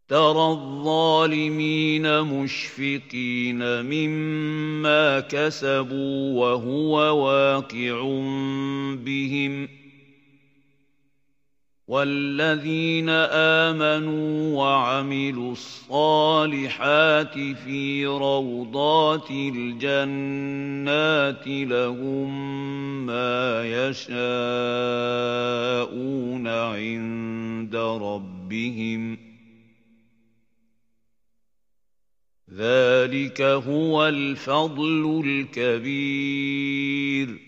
ترى الظالمين مشفقين مما كسبوا وهو واقع بهم والذين آمنوا وعملوا الصالحات في روضات الجنات لهم ما يشاءون عند ربهم ذلك هو الفضل الكبير